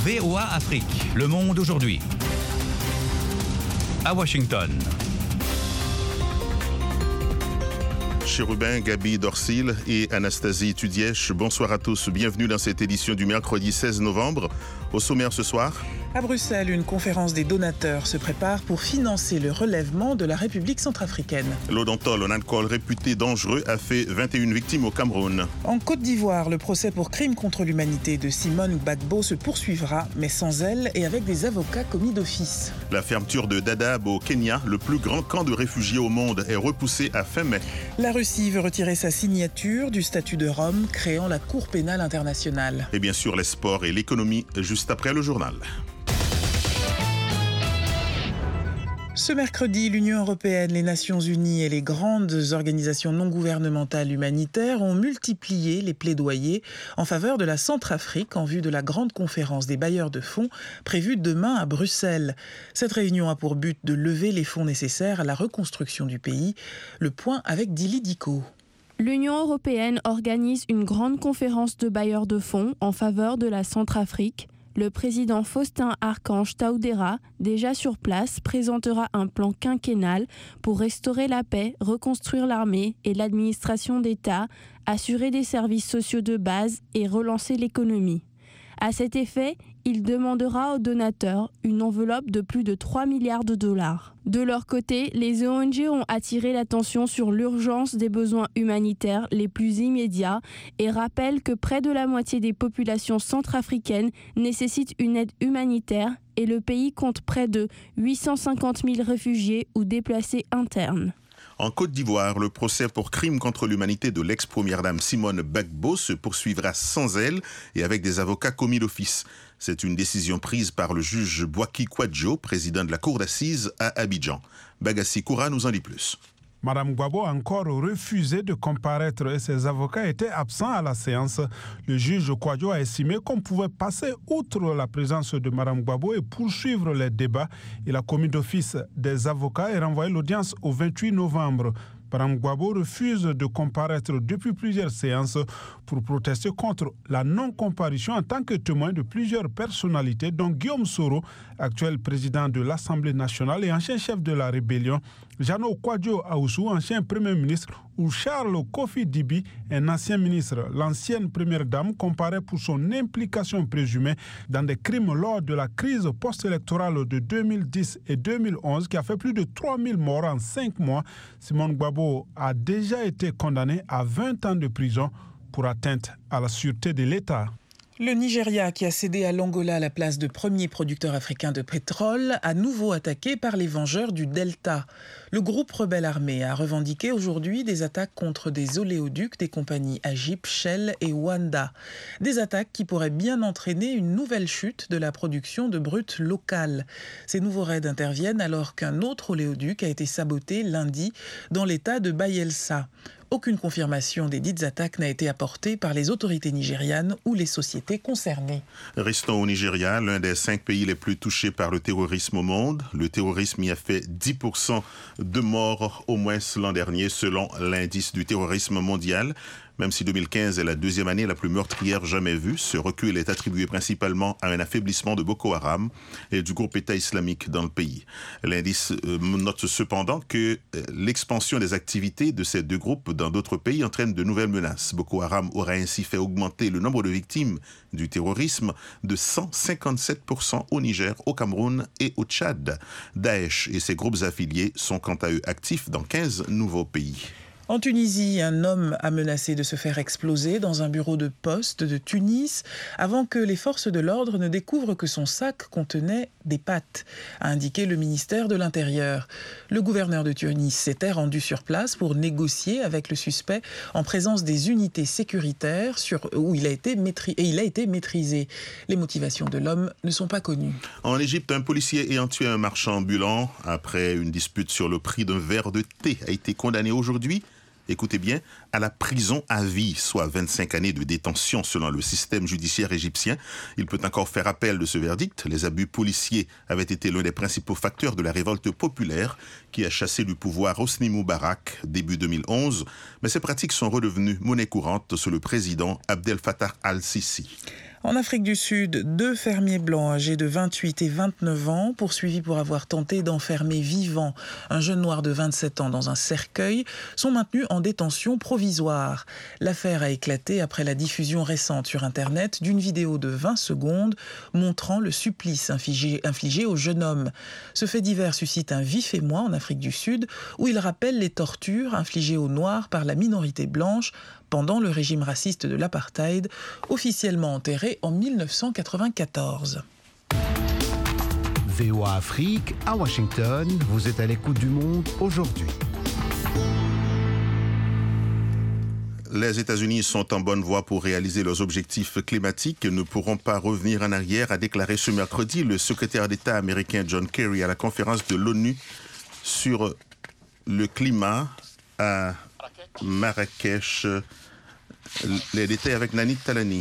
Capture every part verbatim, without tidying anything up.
V O A Afrique, Le Monde aujourd'hui. À Washington. Chérubin, Gabi Dorsil et Anastasie Tudièche, bonsoir à tous. Bienvenue dans cette édition du mercredi seize novembre. Au sommaire ce soir. À Bruxelles, une conférence des donateurs se prépare pour financer le relèvement de la République centrafricaine. L'Odontol, un alcool réputé dangereux, a fait vingt et une victimes au Cameroun. En Côte d'Ivoire, le procès pour crime contre l'humanité de Simone Gbagbo se poursuivra, mais sans elle et avec des avocats commis d'office. La fermeture de Dadaab au Kenya, le plus grand camp de réfugiés au monde, est repoussée à fin mai. La Russie veut retirer sa signature du statut de Rome, créant la Cour pénale internationale. Et bien sûr, les sports et l'économie, juste après le journal. Ce mercredi, l'Union européenne, les Nations unies et les grandes organisations non gouvernementales humanitaires ont multiplié les plaidoyers en faveur de la Centrafrique en vue de la grande conférence des bailleurs de fonds prévue demain à Bruxelles. Cette réunion a pour but de lever les fonds nécessaires à la reconstruction du pays. Le point avec Dili Diko. L'Union européenne organise une grande conférence de bailleurs de fonds en faveur de la Centrafrique. Le président Faustin Archange Touadéra, déjà sur place, présentera un plan quinquennal pour restaurer la paix, reconstruire l'armée et l'administration d'État, assurer des services sociaux de base et relancer l'économie. À cet effet, il demandera aux donateurs une enveloppe de plus de trois milliards de dollars. De leur côté, les O N G ont attiré l'attention sur l'urgence des besoins humanitaires les plus immédiats et rappellent que près de la moitié des populations centrafricaines nécessitent une aide humanitaire et le pays compte près de huit cent cinquante mille réfugiés ou déplacés internes. En Côte d'Ivoire, le procès pour crime contre l'humanité de l'ex-première dame Simone Gbagbo se poursuivra sans elle et avec des avocats commis d'office. C'est une décision prise par le juge Bouaki Kouadjo, président de la cour d'assises à Abidjan. Bagassi Koura nous en dit plus. Madame Gbagbo a encore refusé de comparaître et ses avocats étaient absents à la séance. Le juge Kouadjo a estimé qu'on pouvait passer outre la présence de Madame Gbagbo et poursuivre les débats. Il a commis d'office des avocats et renvoyé l'audience au vingt-huit novembre. Madame Gbagbo refuse de comparaître depuis plusieurs séances pour protester contre la non-comparution en tant que témoin de plusieurs personnalités, dont Guillaume Soro, actuel président de l'Assemblée nationale et ancien chef de la rébellion, Jano Kouadjo Aoussou, ancien premier ministre, ou Charles Kofi Dibi, un ancien ministre. L'ancienne première dame comparaît pour son implication présumée dans des crimes lors de la crise post-électorale de deux mille dix et deux mille onze qui a fait plus de trois mille morts en cinq mois. Simone Gbagbo a déjà été condamnée à vingt ans de prison pour atteinte à la sûreté de l'État. Le Nigeria, qui a cédé à l'Angola la place de premier producteur africain de pétrole, à nouveau attaqué par les vengeurs du Delta. Le groupe rebelle armé a revendiqué aujourd'hui des attaques contre des oléoducs des compagnies Agip, Shell et Wanda. Des attaques qui pourraient bien entraîner une nouvelle chute de la production de brut locale. Ces nouveaux raids interviennent alors qu'un autre oléoduc a été saboté lundi dans l'état de Bayelsa. Aucune confirmation des dites attaques n'a été apportée par les autorités nigérianes ou les sociétés concernées. Restons au Nigeria, l'un des cinq pays les plus touchés par le terrorisme au monde. Le terrorisme y a fait dix pour cent de morts au moins l'an dernier, selon l'indice du terrorisme mondial. Même si deux mille quinze est la deuxième année la plus meurtrière jamais vue, ce recul est attribué principalement à un affaiblissement de Boko Haram et du groupe État islamique dans le pays. L'indice note cependant que l'expansion des activités de ces deux groupes dans d'autres pays entraîne de nouvelles menaces. Boko Haram aura ainsi fait augmenter le nombre de victimes du terrorisme de cent cinquante-sept pour cent au Niger, au Cameroun et au Tchad. Daesh et ses groupes affiliés sont quant à eux actifs dans quinze nouveaux pays. En Tunisie, un homme a menacé de se faire exploser dans un bureau de poste de Tunis avant que les forces de l'ordre ne découvrent que son sac contenait des pâtes, a indiqué le ministère de l'Intérieur. Le gouverneur de Tunis s'était rendu sur place pour négocier avec le suspect en présence des unités sécuritaires sur, où il a été maîtrisé, et il a été maîtrisé. Les motivations de l'homme ne sont pas connues. En Égypte, un policier ayant tué un marchand ambulant après une dispute sur le prix d'un verre de thé a été condamné aujourd'hui. Écoutez bien, à la prison à vie, soit vingt-cinq années de détention selon le système judiciaire égyptien. Il peut encore faire appel de ce verdict. Les abus policiers avaient été l'un des principaux facteurs de la révolte populaire qui a chassé du pouvoir Hosni Moubarak début deux mille onze. Mais ces pratiques sont redevenues monnaie courante sous le président Abdel Fattah al-Sisi. En Afrique du Sud, deux fermiers blancs âgés de vingt-huit et vingt-neuf ans, poursuivis pour avoir tenté d'enfermer vivant un jeune noir de vingt-sept ans dans un cercueil, sont maintenus en détention provisoire. L'affaire a éclaté après la diffusion récente sur Internet d'une vidéo de vingt secondes montrant le supplice infligé, infligé au jeune homme. Ce fait divers suscite un vif émoi en Afrique du Sud, où il rappelle les tortures infligées aux Noirs par la minorité blanche pendant le régime raciste de l'apartheid, officiellement enterré en mille neuf cent quatre-vingt-quatorze. V O A Afrique, à Washington, vous êtes à l'écoute du monde aujourd'hui. Les États-Unis sont en bonne voie pour réaliser leurs objectifs climatiques et ne pourront pas revenir en arrière, a déclaré ce mercredi le secrétaire d'État américain John Kerry à la conférence de l'ONU sur le climat à Marrakech. Les détails avec Nanit Talani.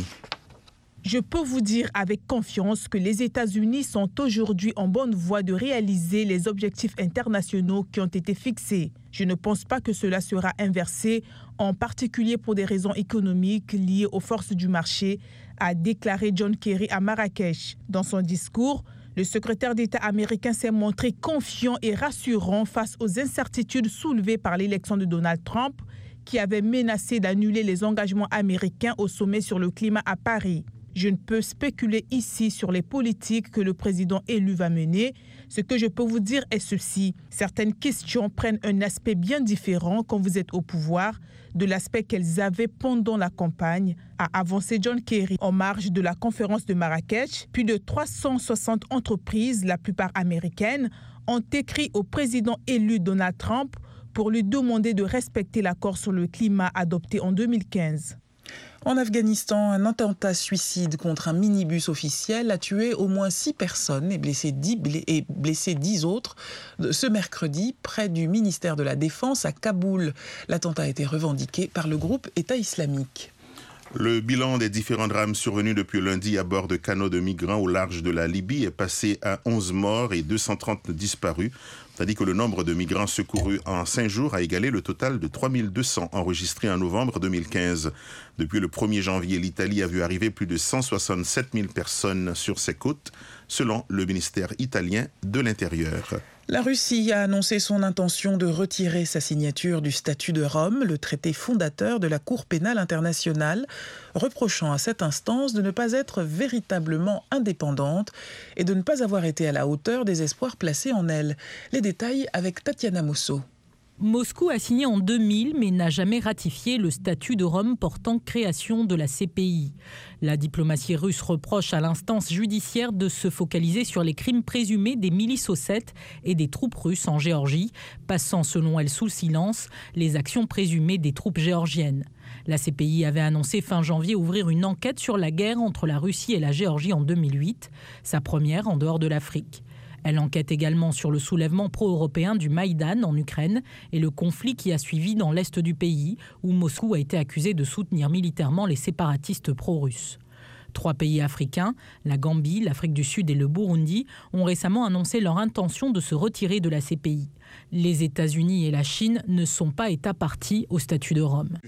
Je peux vous dire avec confiance que les États-Unis sont aujourd'hui en bonne voie de réaliser les objectifs internationaux qui ont été fixés. Je ne pense pas que cela sera inversé, en particulier pour des raisons économiques liées aux forces du marché, a déclaré John Kerry à Marrakech. Dans son discours, le secrétaire d'État américain s'est montré confiant et rassurant face aux incertitudes soulevées par l'élection de Donald Trump, qui avait menacé d'annuler les engagements américains au sommet sur le climat à Paris. Je ne peux spéculer ici sur les politiques que le président élu va mener. Ce que je peux vous dire est ceci. Certaines questions prennent un aspect bien différent quand vous êtes au pouvoir de l'aspect qu'elles avaient pendant la campagne, a avancé John Kerry. En marge de la conférence de Marrakech, plus de trois cent soixante entreprises, la plupart américaines, ont écrit au président élu Donald Trump pour lui demander de respecter l'accord sur le climat adopté en deux mille quinze. En Afghanistan, un attentat suicide contre un minibus officiel a tué au moins six personnes et blessé dix, et blessé dix autres ce mercredi près du ministère de la Défense à Kaboul. L'attentat a été revendiqué par le groupe État islamique. Le bilan des différents drames survenus depuis lundi à bord de canots de migrants au large de la Libye est passé à onze morts et deux cent trente disparus, tandis que le nombre de migrants secourus en cinq jours a égalé le total de trois mille deux cents enregistrés en novembre deux mille quinze. Depuis le premier janvier, l'Italie a vu arriver plus de cent soixante-sept mille personnes sur ses côtes, selon le ministère italien de l'Intérieur. La Russie a annoncé son intention de retirer sa signature du statut de Rome, le traité fondateur de la Cour pénale internationale, reprochant à cette instance de ne pas être véritablement indépendante et de ne pas avoir été à la hauteur des espoirs placés en elle. Les détails avec Tatiana Mosso. Moscou a signé en deux mille mais n'a jamais ratifié le statut de Rome portant création de la C P I. La diplomatie russe reproche à l'instance judiciaire de se focaliser sur les crimes présumés des milices ossètes et des troupes russes en Géorgie, passant selon elle sous silence les actions présumées des troupes géorgiennes. La C P I avait annoncé fin janvier ouvrir une enquête sur la guerre entre la Russie et la Géorgie en deux mille huit, sa première en dehors de l'Afrique. Elle enquête également sur le soulèvement pro-européen du Maïdan en Ukraine et le conflit qui a suivi dans l'est du pays, où Moscou a été accusé de soutenir militairement les séparatistes pro-russes. Trois pays africains, la Gambie, l'Afrique du Sud et le Burundi, ont récemment annoncé leur intention de se retirer de la C P I. Les États-Unis et la Chine ne sont pas États partis au statut de Rome.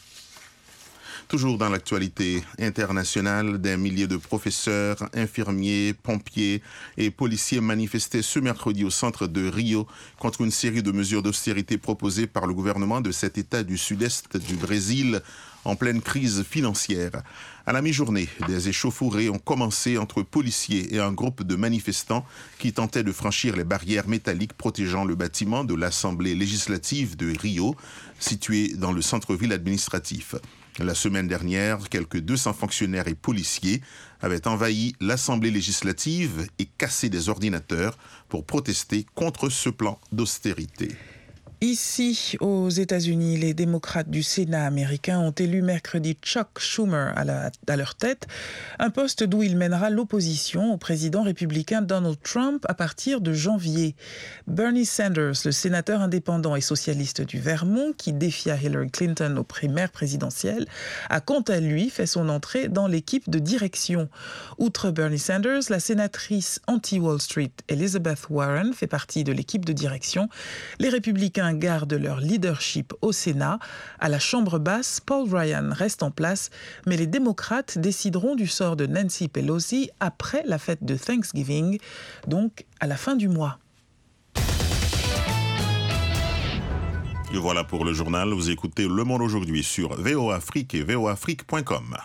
Toujours dans l'actualité internationale, des milliers de professeurs, infirmiers, pompiers et policiers manifestaient ce mercredi au centre de Rio contre une série de mesures d'austérité proposées par le gouvernement de cet État du sud-est du Brésil en pleine crise financière. À la mi-journée, des échauffourées ont commencé entre policiers et un groupe de manifestants qui tentaient de franchir les barrières métalliques protégeant le bâtiment de l'Assemblée législative de Rio, situé dans le centre-ville administratif. La semaine dernière, quelques deux cents fonctionnaires et policiers avaient envahi l'Assemblée législative et cassé des ordinateurs pour protester contre ce plan d'austérité. Ici, aux États-Unis, les démocrates du Sénat américain ont élu mercredi Chuck Schumer à, la, à leur tête, un poste d'où il mènera l'opposition au président républicain Donald Trump à partir de janvier. Bernie Sanders, le sénateur indépendant et socialiste du Vermont, qui défia Hillary Clinton aux primaires présidentielles, a quant à lui fait son entrée dans l'équipe de direction. Outre Bernie Sanders, la sénatrice anti-Wall Street Elizabeth Warren fait partie de l'équipe de direction. Les républicains républicains gardent leur leadership au Sénat. À la Chambre basse, Paul Ryan reste en place, mais les démocrates décideront du sort de Nancy Pelosi après la fête de Thanksgiving, donc à la fin du mois. Et voilà pour le journal. Vous écoutez Le Monde aujourd'hui sur V O Afrique et V O Afrique point com.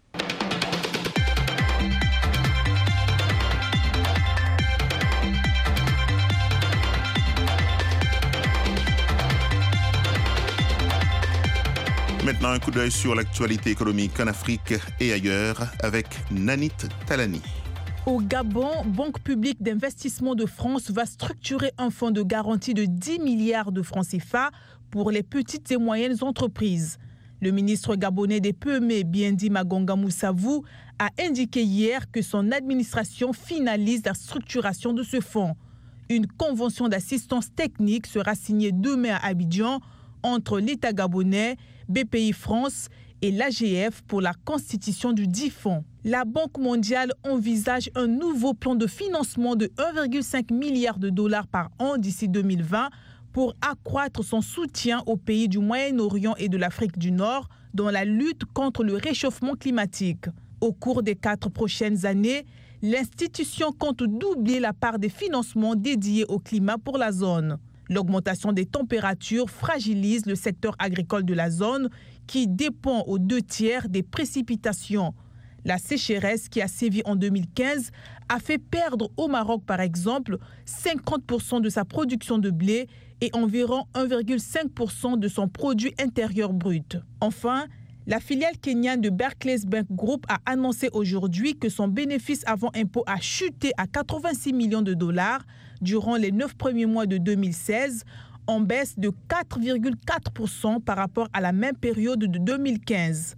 Maintenant, un coup d'œil sur l'actualité économique en Afrique et ailleurs avec Nanit Talani. Au Gabon, Banque publique d'investissement de France va structurer un fonds de garantie de dix milliards de francs C F A pour les petites et moyennes entreprises. Le ministre gabonais des P M E, Biendi Magonga Moussavou, a indiqué hier que son administration finalise la structuration de ce fonds. Une convention d'assistance technique sera signée demain à Abidjan entre l'État gabonais, B P I France et l'A G F pour la constitution du dit fonds. La Banque mondiale envisage un nouveau plan de financement de un virgule cinq milliard de dollars par an d'ici deux mille vingt pour accroître son soutien aux pays du Moyen-Orient et de l'Afrique du Nord dans la lutte contre le réchauffement climatique. Au cours des quatre prochaines années, l'institution compte doubler la part des financements dédiés au climat pour la zone. L'augmentation des températures fragilise le secteur agricole de la zone qui dépend aux deux tiers des précipitations. La sécheresse qui a sévi en deux mille quinze a fait perdre au Maroc, par exemple, cinquante pour cent de sa production de blé et environ un virgule cinq pour cent de son produit intérieur brut. Enfin, la filiale kenyane de Barclays Bank Group a annoncé aujourd'hui que son bénéfice avant impôt a chuté à quatre-vingt-six millions de dollars durant les neuf premiers mois de deux mille seize, en baisse de quatre virgule quatre pour cent par rapport à la même période de deux mille quinze.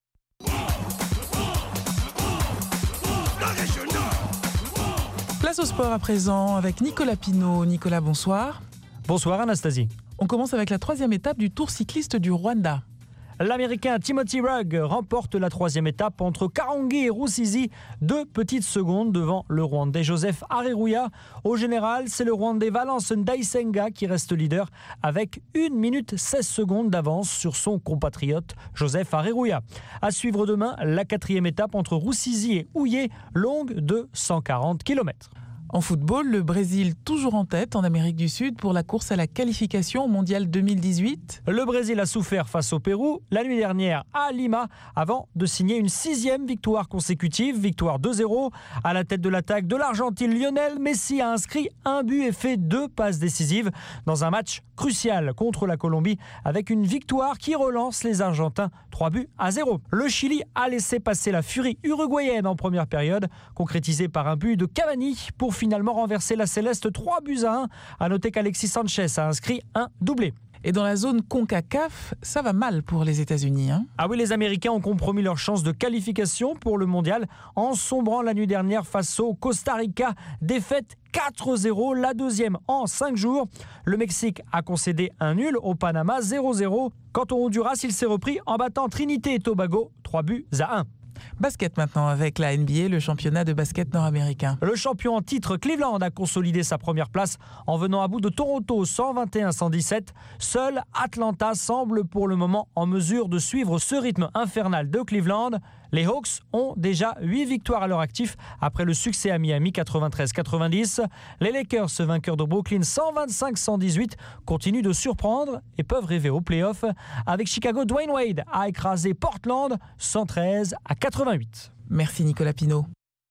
Place au sport à présent avec Nicolas Pinault. Nicolas, bonsoir. Bonsoir Anastasie. On commence avec la troisième étape du Tour cycliste du Rwanda. L'Américain Timothy Rugg remporte la troisième étape entre Karongi et Rusizi, deux petites secondes devant le Rwandais Joseph Areruya. Au général, c'est le Rwandais Valence Ndayisenga qui reste leader avec une minute seize secondes d'avance sur son compatriote Joseph Areruya. À suivre demain, la quatrième étape entre Rusizi et Houillé, longue de cent quarante kilomètres. En football, le Brésil toujours en tête en Amérique du Sud pour la course à la qualification au Mondial deux mille dix-huit. Le Brésil a souffert face au Pérou la nuit dernière à Lima avant de signer une sixième victoire consécutive, victoire deux zéro. À la tête de l'attaque de l'Argentine, Lionel Messi a inscrit un but et fait deux passes décisives dans un match crucial contre la Colombie avec une victoire qui relance les Argentins trois buts à zéro. Le Chili a laissé passer la furie uruguayenne en première période, concrétisée par un but de Cavani pour finalement renverser la Céleste trois buts à un. À noter qu'Alexis Sanchez a inscrit un doublé. Et dans la zone CONCACAF, ça va mal pour les États-Unis. Hein ah oui, les Américains ont compromis leur chance de qualification pour le mondial en sombrant la nuit dernière face au Costa Rica. Défaite quatre zéro, la deuxième en cinq jours. Le Mexique a concédé un nul au Panama zéro zéro. Quant au Honduras, il s'est repris en battant Trinité et Tobago trois buts à un. Basket maintenant avec la N B A, le championnat de basket nord-américain. Le champion en titre Cleveland a consolidé sa première place en venant à bout de Toronto cent vingt et un à cent dix-sept. Seul Atlanta semble pour le moment en mesure de suivre ce rythme infernal de Cleveland. Les Hawks ont déjà huit victoires à leur actif après le succès à Miami quatre-vingt-treize à quatre-vingt-dix. Les Lakers, vainqueurs de Brooklyn cent vingt-cinq à cent dix-huit, continuent de surprendre et peuvent rêver aux playoffs. Avec Chicago, Dwayne Wade a écrasé Portland cent treize à quatre-vingt-huit. Merci Nicolas Pinault.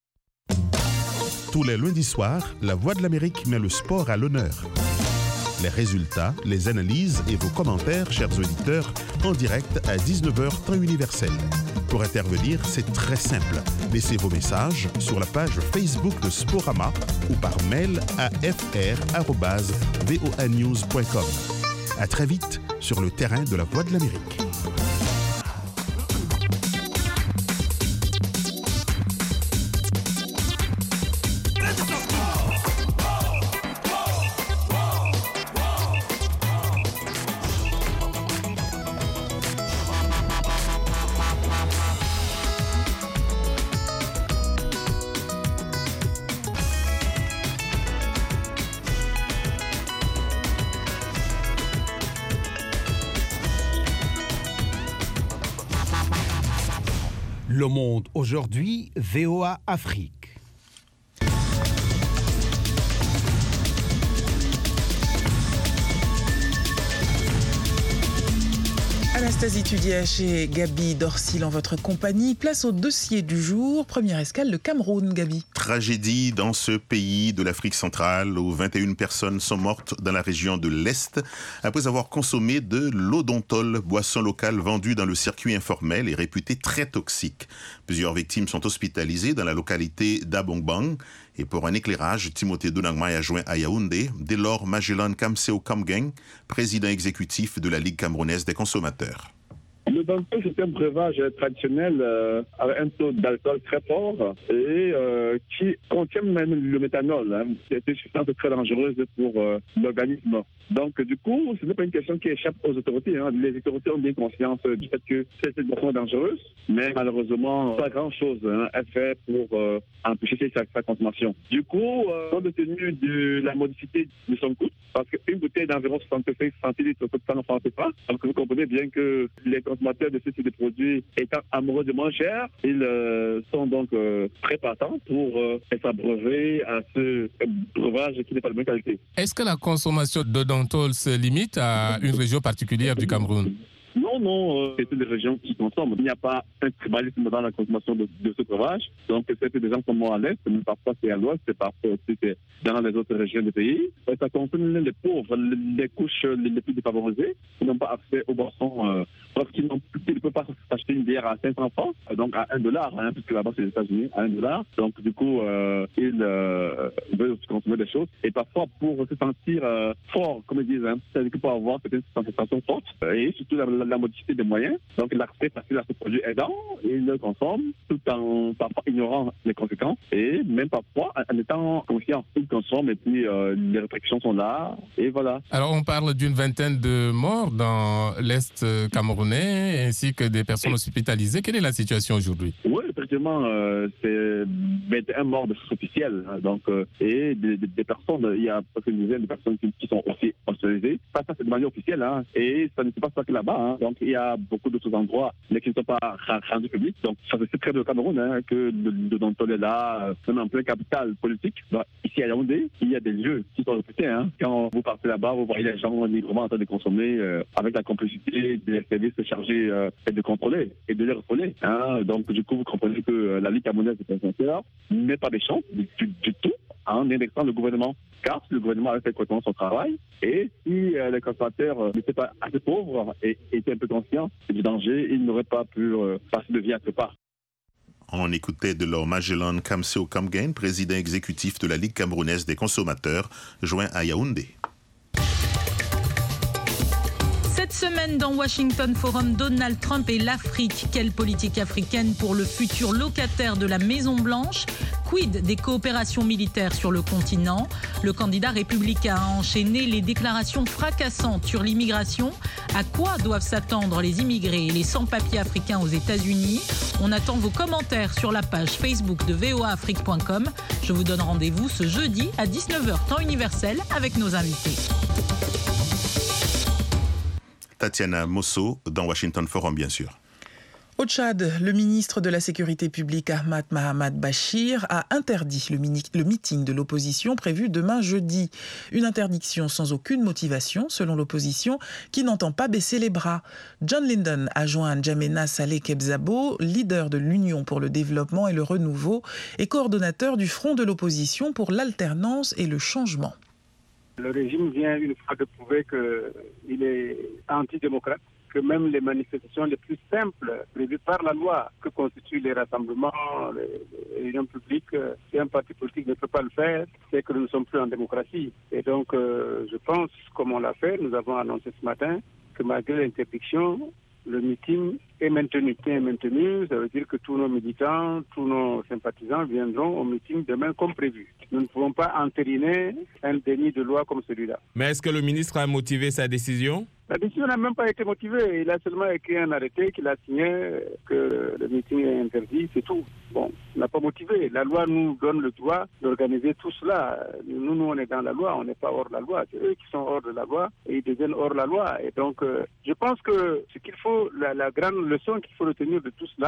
Tous les lundis soirs, La Voix de l'Amérique met le sport à l'honneur. Les résultats, les analyses et vos commentaires, chers auditeurs, en direct à dix-neuf heures temps universel. Pour intervenir, c'est très simple. Laissez vos messages sur la page Facebook de Sporama ou par mail à f r arobase v o a news point com. À très vite sur le terrain de La Voix de l'Amérique. Le Monde aujourd'hui, V O A Afrique. Anastasie Tudiach et Gaby Dorsil en votre compagnie. Place au dossier du jour. Première escale, le Cameroun, Gaby. Tragédie dans ce pays de l'Afrique centrale où vingt et une personnes sont mortes dans la région de l'Est après avoir consommé de l'odontol, boisson locale vendue dans le circuit informel et réputée très toxique. Plusieurs victimes sont hospitalisées dans la localité d'Abongbang. Et pour un éclairage, Timothée Donangmai a joint à Yaoundé, dès lors Magellan Kamseo Kamgeng, président exécutif de la Ligue camerounaise des consommateurs. Le Odontol, c'est un breuvage traditionnel euh, avec un taux d'alcool très fort et euh, qui contient même le méthanol. Hein. C'est une substance très dangereuse pour euh, l'organisme. Donc, du coup, ce n'est pas une question qui échappe aux autorités. Hein. Les autorités ont bien conscience du fait que c'est une boisson dangereuse, mais malheureusement, pas grand-chose hein, est fait pour euh, empêcher sa, sa consommation. Du coup, euh, compte tenu de la modicité de son coût, parce qu'une bouteille d'environ soixante-cinq centilitres coûte cent francs C F A, donc vous comprenez bien que les consommateurs de ce type de produits étant amoureux de moins cher, ils euh, sont donc euh, très partants pour euh, être abreuvés à ce breuvage qui n'est pas de bonne qualité. Est-ce que la consommation d'odontol se limite à une région particulière du Cameroun ? Non, non, euh, c'est une région qui consomme. Il n'y a pas un tribalisme dans la consommation de, de ce breuvage. Donc, c'est des gens comme moi à l'Est, mais parfois c'est à l'Ouest, c'est parfois aussi c'est dans les autres régions du pays. Et ça concerne les pauvres, les couches les plus défavorisées, qui n'ont pas accès aux boissons, euh, parce qu'ils n'ont plus, ils ne peuvent pas s'acheter une bière à cinq cents francs, donc à un dollar, hein, puisque là-bas c'est les États-Unis, à un dollar. Donc, du coup, euh, ils euh, veulent aussi consommer des choses. Et parfois, pour se sentir euh, fort, comme ils disent, hein, c'est-à-dire qu'il faut avoir peut-être une sensation forte, et surtout la, la, la modicité des moyens, donc l'accès facile à ce produit aidant, ils le consomment tout en parfois ignorant les conséquences et même parfois en étant conscient. Ils consomment et puis euh, les restrictions sont là et voilà. Alors on parle d'une vingtaine de morts dans l'Est camerounais ainsi que des personnes hospitalisées. Quelle est la situation aujourd'hui? Oui, effectivement, euh, c'est vingt et un morts de source officielle. Donc, euh, et des, des, des personnes, il y a une dizaine de personnes qui, qui sont aussi hospitalisées. Ça, ça c'est de manière officielle hein, et ça ne se passe pas que là-bas. Hein. Donc il y a beaucoup d'autres endroits mais qui ne sont pas rendus publics. Donc ça se sait très bien au Cameroun hein, que le, le Dantol est là, même en plein capital politique. Donc, ici à Yaoundé, il y a des lieux qui sont réputés. Hein. Quand vous partez là-bas, vous voyez les gens librement en train de consommer euh, avec la complicité des services chargés euh, de contrôler et de les refouler. Hein. Donc du coup, vous comprenez que euh, la Ligue camerounaise des consommateurs n'est pas des chances du, du, du tout en indexant le gouvernement. Car si le gouvernement avait fait correctement son travail et si euh, les consommateurs euh, n'étaient pas assez pauvres et étaient un peu conscients du danger, ils n'auraient pas pu euh, passer de vie à ce pas. On écoutait de leur Magellan Kamseo Kamgeng, président exécutif de la Ligue camerounaise des consommateurs, joint à Yaoundé. Cette semaine dans Washington Forum, Donald Trump et l'Afrique. Quelle politique africaine pour le futur locataire de la Maison-Blanche? Quid des coopérations militaires sur le continent? Le candidat républicain a enchaîné les déclarations fracassantes sur l'immigration. À quoi doivent s'attendre les immigrés et les sans-papiers africains aux États-Unis? On attend vos commentaires sur la page Facebook de v o a afrique point com. Je vous donne rendez-vous ce jeudi à dix-neuf heures temps universel avec nos invités. Tatiana Mosso dans Washington Forum, bien sûr. Au Tchad, le ministre de la Sécurité publique Ahmad Mahamad Bachir a interdit le, mini- le meeting de l'opposition prévu demain jeudi. Une interdiction sans aucune motivation, selon l'opposition, qui n'entend pas baisser les bras. John Lyndon a joint N'Djamena Saleh Kebzabo, leader de l'Union pour le développement et le renouveau, et coordonnateur du Front de l'opposition pour l'alternance et le changement. Le régime vient une fois de prouver qu'il est antidémocrate, que même les manifestations les plus simples prévues par la loi que constituent les rassemblements, les réunions publiques, si un parti politique ne peut pas le faire, c'est que nous ne sommes plus en démocratie. Et donc, euh, je pense, comme on l'a fait, nous avons annoncé ce matin que malgré l'interdiction, le meeting est maintenu. Est maintenu, ça veut dire que tous nos militants, tous nos sympathisants viendront au meeting demain comme prévu. Nous ne pouvons pas entériner un déni de loi comme celui-là. Mais est-ce que le ministre a motivé sa décision? La décision n'a même pas été motivée. Il a seulement écrit un arrêté qu'il a signé que le meeting est interdit, c'est tout. Bon, il n'a pas motivé. La loi nous donne le droit d'organiser tout cela. Nous, nous, on est dans la loi, on n'est pas hors la loi. C'est eux qui sont hors de la loi et ils deviennent hors la loi. Et donc, euh, je pense que ce qu'il faut, la, la grande leçon qu'il faut retenir de tout cela,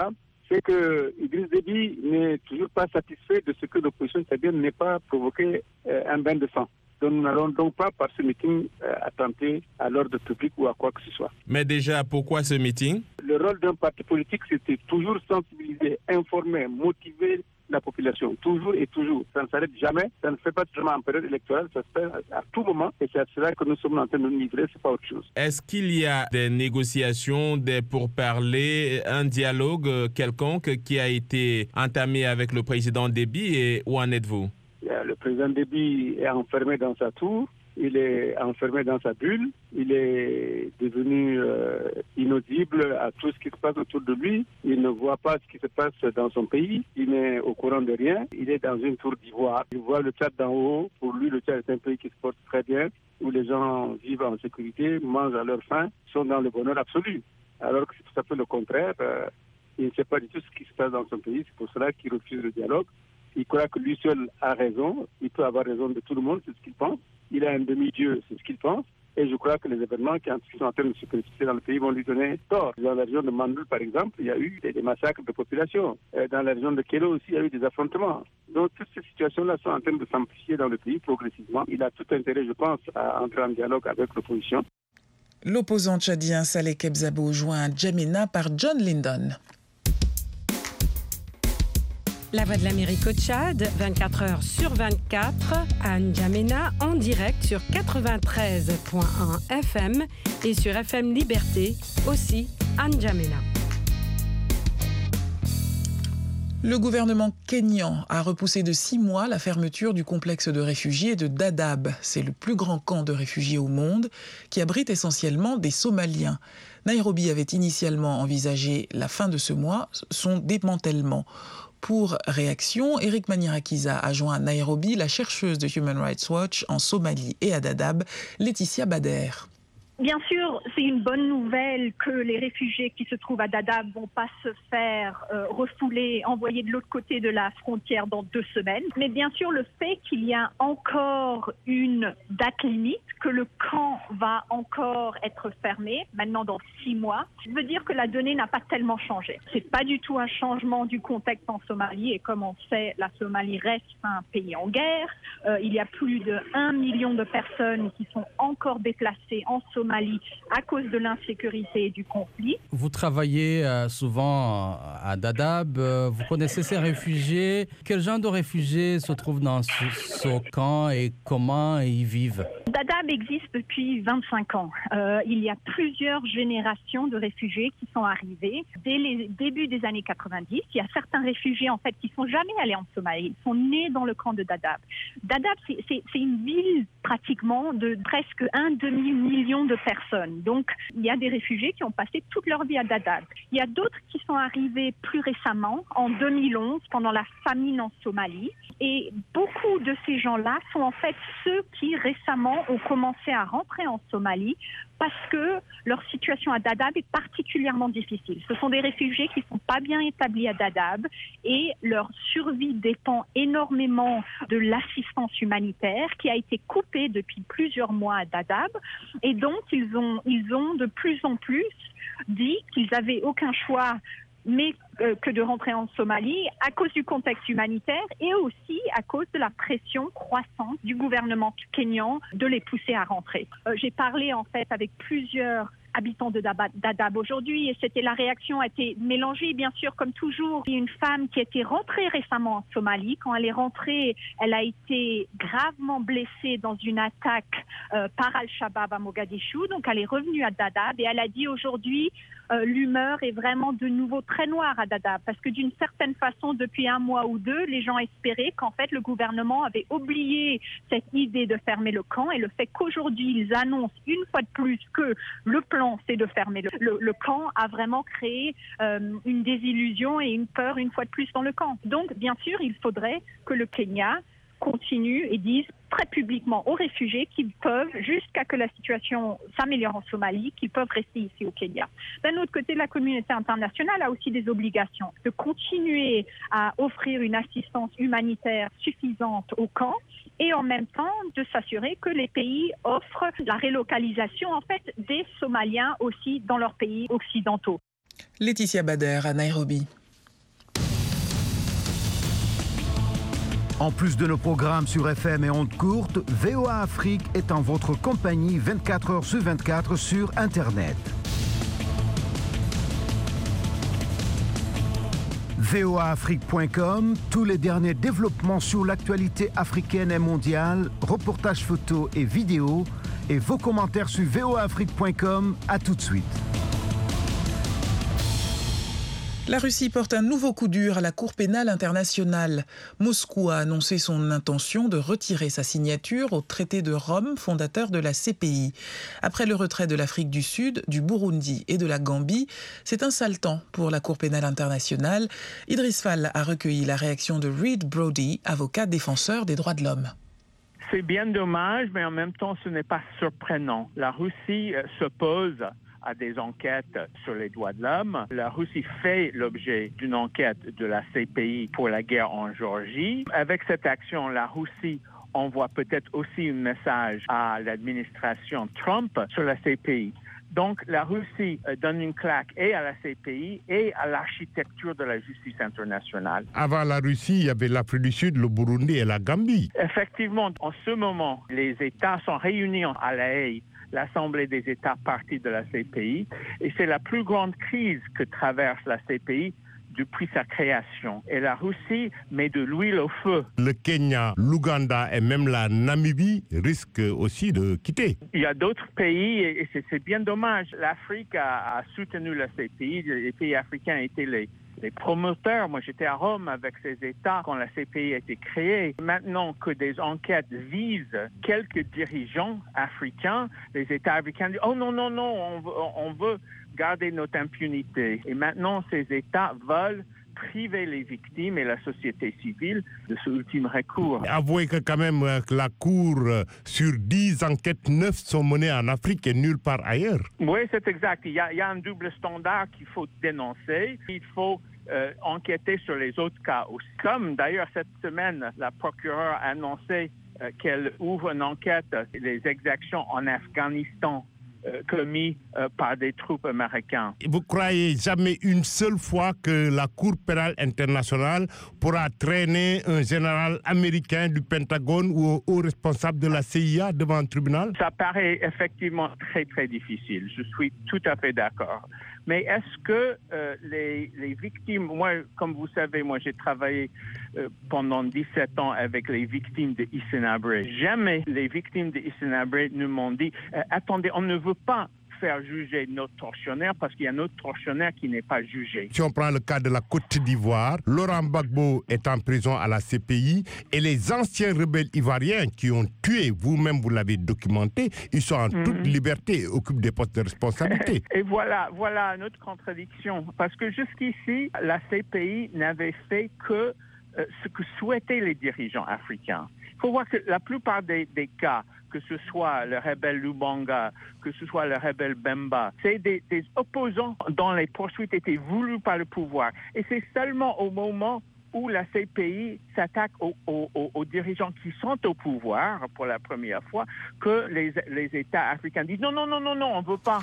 c'est que Idriss Déby n'est toujours pas satisfait de ce que l'opposition tchadienne n'ait pas provoqué euh, un bain de sang. Donc nous n'allons donc pas par ce meeting euh, attenter à l'ordre public ou à quoi que ce soit. Mais déjà, pourquoi ce meeting? Le rôle d'un parti politique, c'était toujours sensibiliser, informer, motiver la population, toujours et toujours. Ça ne s'arrête jamais, ça ne se fait pas seulement en période électorale, ça se fait à tout moment et c'est à cela que nous sommes en train de nous livrer, c'est pas autre chose. Est-ce qu'il y a des négociations, des pourparlers, un dialogue quelconque qui a été entamé avec le président Déby et où en êtes-vous? Le président Déby est enfermé dans sa tour, il est enfermé dans sa bulle, il est devenu euh, inaudible à tout ce qui se passe autour de lui, il ne voit pas ce qui se passe dans son pays, il n'est au courant de rien, il est dans une tour d'ivoire, il voit le Tchad d'en haut, pour lui le Tchad est un pays qui se porte très bien, où les gens vivent en sécurité, mangent à leur faim, sont dans le bonheur absolu, alors que c'est tout à fait le contraire, euh, il ne sait pas du tout ce qui se passe dans son pays, c'est pour cela qu'il refuse le dialogue. Il croit que lui seul a raison, il peut avoir raison de tout le monde, c'est ce qu'il pense. Il a un demi-dieu, c'est ce qu'il pense. Et je crois que les événements qui sont en train de se précipiter dans le pays vont lui donner tort. Dans la région de Mandoul, par exemple, il y a eu des, des massacres de population. Dans la région de Kélo aussi, il y a eu des affrontements. Donc toutes ces situations-là sont en train de s'amplifier dans le pays progressivement. Il a tout intérêt, je pense, à entrer en dialogue avec l'opposition. L'opposant tchadien Saleh Kebzabo joint à N'Djamena par John Lyndon. La Voix de l'Amérique au Tchad, vingt-quatre heures sur vingt-quatre, à N'Djamena, en direct sur quatre-vingt-treize virgule un F M et sur F M Liberté, aussi à N'Djamena. Le gouvernement kényan a repoussé de six mois la fermeture du complexe de réfugiés de Dadaab. C'est le plus grand camp de réfugiés au monde qui abrite essentiellement des Somaliens. Nairobi avait initialement envisagé la fin de ce mois, son démantèlement. Pour réaction, Eric Manirakiza a joint à Nairobi la chercheuse de Human Rights Watch en Somalie et à Dadaab, Laetitia Bader. Bien sûr, c'est une bonne nouvelle que les réfugiés qui se trouvent à Dadaab ne vont pas se faire euh, refouler, envoyer de l'autre côté de la frontière dans deux semaines. Mais bien sûr, le fait qu'il y a encore une date limite, que le camp va encore être fermé, maintenant dans six mois, veut dire que la donnée n'a pas tellement changé. C'est pas du tout un changement du contexte en Somalie. Et comme on sait, la Somalie reste un pays en guerre. Euh, il y a plus de un million de personnes qui sont encore déplacées en Somalie Somalie à cause de l'insécurité et du conflit. Vous travaillez euh, souvent à Dadaab, euh, vous connaissez ces réfugiés. Quel genre de réfugiés se trouvent dans ce, ce camp et comment ils vivent? Dadaab existe depuis vingt-cinq ans. Euh, il y a plusieurs générations de réfugiés qui sont arrivés dès les débuts des années quatre-vingt-dix. Il y a certains réfugiés en fait qui sont jamais allés en Somalie. Ils sont nés dans le camp de Dadaab. Dadaab, c'est, c'est, c'est une ville pratiquement de presque un demi-million de personnes. Donc, il y a des réfugiés qui ont passé toute leur vie à Dadaab. Il y a d'autres qui sont arrivés plus récemment, en deux mille onze, pendant la famine en Somalie. Et beaucoup de ces gens-là sont en fait ceux qui récemment ont commencé à rentrer en Somalie parce que leur situation à Dadaab est particulièrement difficile. Ce sont des réfugiés qui ne sont pas bien établis à Dadaab et leur survie dépend énormément de l'assistance humanitaire qui a été coupée depuis plusieurs mois à Dadaab. Et donc, ils ont, ils ont de plus en plus dit qu'ils n'avaient aucun choix mais euh, que de rentrer en Somalie à cause du contexte humanitaire et aussi à cause de la pression croissante du gouvernement kényan de les pousser à rentrer. Euh, j'ai parlé en fait avec plusieurs habitants de Dadaab aujourd'hui et c'était la réaction a été mélangée bien sûr comme toujours. Il y a une femme qui était rentrée récemment en Somalie. Quand elle est rentrée, elle a été gravement blessée dans une attaque euh, par Al-Shabaab à Mogadiscio. Donc elle est revenue à Dadaab et elle a dit aujourd'hui Euh, l'humeur est vraiment de nouveau très noire à Dadaab parce que d'une certaine façon, depuis un mois ou deux, les gens espéraient qu'en fait le gouvernement avait oublié cette idée de fermer le camp et le fait qu'aujourd'hui ils annoncent une fois de plus que le plan c'est de fermer le, le, le camp a vraiment créé euh, une désillusion et une peur une fois de plus dans le camp. Donc bien sûr, il faudrait que le Kenya continue et dise très publiquement aux réfugiés qu'ils peuvent, jusqu'à que la situation s'améliore en Somalie, qu'ils peuvent rester ici au Kenya. D'un autre côté, la communauté internationale a aussi des obligations de continuer à offrir une assistance humanitaire suffisante au camp et en même temps de s'assurer que les pays offrent la relocalisation en fait des Somaliens aussi dans leurs pays occidentaux. Laetitia Bader à Nairobi. En plus de nos programmes sur F M et ondes courtes, V O A Afrique est en votre compagnie vingt-quatre heures sur vingt-quatre sur Internet. V O A Afrique point com, tous les derniers développements sur l'actualité africaine et mondiale, reportages photos et vidéos, et vos commentaires sur V O A Afrique point com. À tout de suite. La Russie porte un nouveau coup dur à la Cour pénale internationale. Moscou a annoncé son intention de retirer sa signature au traité de Rome, fondateur de la C P I. Après le retrait de l'Afrique du Sud, du Burundi et de la Gambie, c'est un sale temps pour la Cour pénale internationale. Idriss Fall a recueilli la réaction de Reed Brody, avocat défenseur des droits de l'homme. C'est bien dommage, mais en même temps, ce n'est pas surprenant. La Russie euh, s'oppose à des enquêtes sur les droits de l'homme. La Russie fait l'objet d'une enquête de la C P I pour la guerre en Géorgie. Avec cette action, la Russie envoie peut-être aussi un message à l'administration Trump sur la C P I. Donc, la Russie donne une claque et à la C P I et à l'architecture de la justice internationale. Avant la Russie, il y avait l'Afrique du Sud, le Burundi et la Gambie. Effectivement, en ce moment, les États sont réunis à La Haye, l'Assemblée des États partie de la C P I, et c'est la plus grande crise que traverse la C P I depuis sa création. Et la Russie met de l'huile au feu. Le Kenya, l'Ouganda et même la Namibie risquent aussi de quitter. Il y a d'autres pays et c'est bien dommage. L'Afrique a, a soutenu la C P I. Les pays africains étaient les, les promoteurs. Moi, j'étais à Rome avec ces États quand la C P I a été créée. Maintenant que des enquêtes visent quelques dirigeants africains, les États africains disent « Oh non, non, non, on veut, on veut garder notre impunité ». Et maintenant, ces États veulent priver les victimes et la société civile de ce ultime recours. Avouez que quand même la Cour, sur dix enquêtes, neuf sont menées en Afrique et nulle part ailleurs. Oui, c'est exact. Il y a, il y a un double standard qu'il faut dénoncer. Il faut euh, enquêter sur les autres cas aussi. Comme d'ailleurs cette semaine, la procureure a annoncé euh, qu'elle ouvre une enquête sur les exactions en Afghanistan commis euh, par des troupes américaines. Vous croyez jamais une seule fois que la Cour pénale internationale pourra traîner un général américain du Pentagone ou un haut responsable de la C I A devant un tribunal? Ça paraît effectivement très très difficile. Je suis tout à fait d'accord. Mais est-ce que euh, les, les victimes, moi, comme vous savez, moi j'ai travaillé euh, pendant dix-sept ans avec les victimes de Hissène Habré. Jamais les victimes de Hissène Habré ne m'ont dit euh, « Attendez, on ne veut pas faire juger notre tortionnaire parce qu'il y a un autre tortionnaire qui n'est pas jugé. » Si on prend le cas de la Côte d'Ivoire, Laurent Gbagbo est en prison à la C P I et les anciens rebelles ivoiriens qui ont tué, vous-même vous l'avez documenté, ils sont en mm-hmm. toute liberté et occupent des postes de responsabilité. Et voilà, voilà notre contradiction. Parce que jusqu'ici, la C P I n'avait fait que euh, ce que souhaitaient les dirigeants africains. Il faut voir que la plupart des, des cas, que ce soit le rebelle Lubanga, que ce soit le rebelle Bemba, c'est des, des opposants dont les poursuites étaient voulues par le pouvoir. Et c'est seulement au moment où la C P I s'attaque aux, aux, aux dirigeants qui sont au pouvoir pour la première fois que les, les États africains disent non, non, non, non, non, on ne veut pas.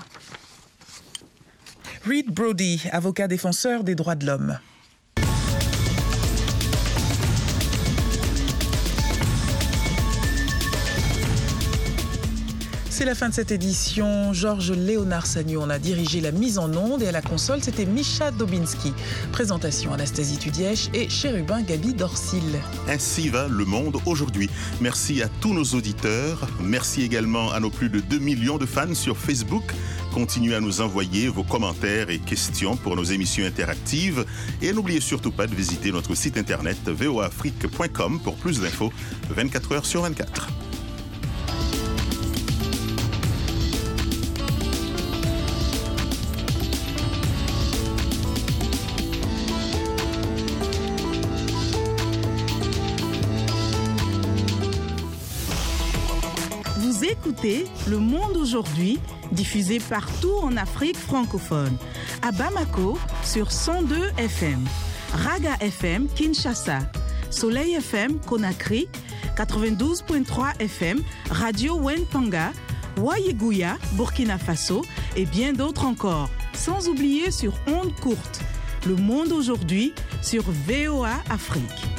Reed Brody, avocat défenseur des droits de l'homme. C'est la fin de cette édition. Georges Léonard Sagnon a dirigé la mise en onde et à la console, c'était Misha Dobinski. Présentation Anastasie Tudièche et Chérubin Gabi Dorsil. Ainsi va le monde aujourd'hui. Merci à tous nos auditeurs. Merci également à nos plus de deux millions de fans sur Facebook. Continuez à nous envoyer vos commentaires et questions pour nos émissions interactives. Et n'oubliez surtout pas de visiter notre site internet v o a afrique point com pour plus d'infos vingt-quatre heures sur vingt-quatre. Écoutez Le Monde aujourd'hui, diffusé partout en Afrique francophone. À Bamako, sur cent deux F M. Raga F M, Kinshasa. Soleil F M, Conakry. quatre-vingt-douze virgule trois F M, Radio Wenpanga. Wayeguya, Burkina Faso. Et bien d'autres encore. Sans oublier sur ondes courtes. Le Monde aujourd'hui, sur V O A Afrique.